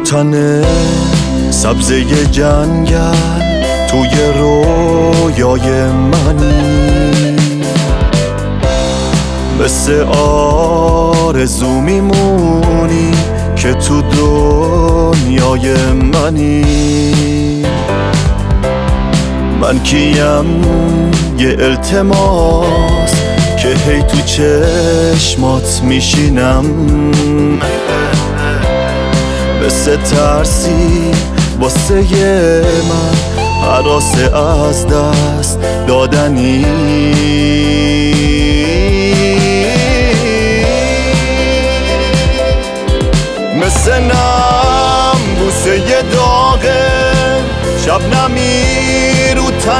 تن سبزه جنگل توی رویای منی، مثل آرزو میمونی که تو دنیای منی. من کیم یه التماس که هی تو چشمات میشینم، مثل ترسی واسه من هراس از دست دادنی. مثل نم بوسه داغه شبنمی رو تن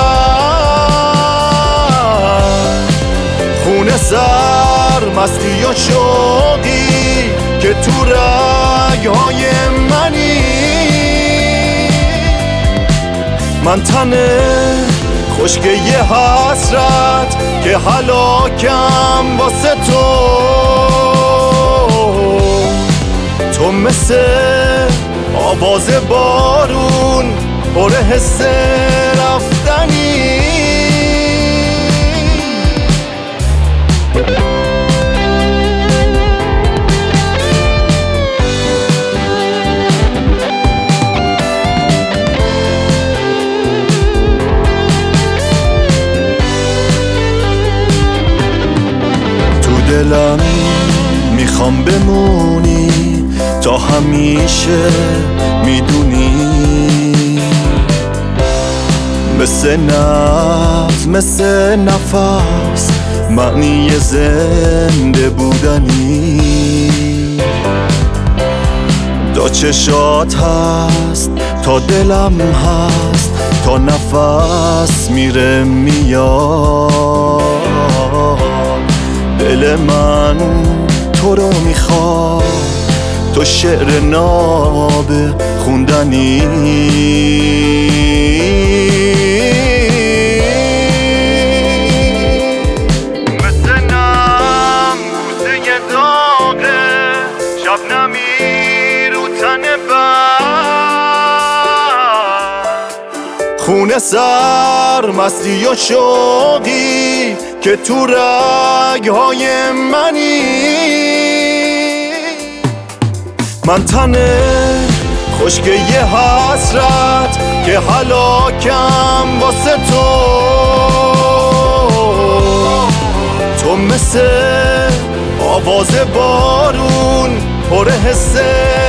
بر، خونه سر مستی و شوقی که تو رگهای منی. من تن خشک یه حسرت که هلاکم واسه تو مثل آواز بارون پر حس رفتنی. تو دلم میخوام بمونی تا همیشه، میدونی مثل نفس مثل نفس معنی زنده بودنی. تا چشات هست تا دلم هست تا نفس میره میاد، دل من تو رو میخواد، تو شعر ناب خوندنی. مثل نم بوسه داغه شبنمی رو تن بر، خونه سر مستی و شوقی که تو رگهای منی. من تن خشک یه حسرت که هلاکم واسه تو مثل آواز بارون پر حس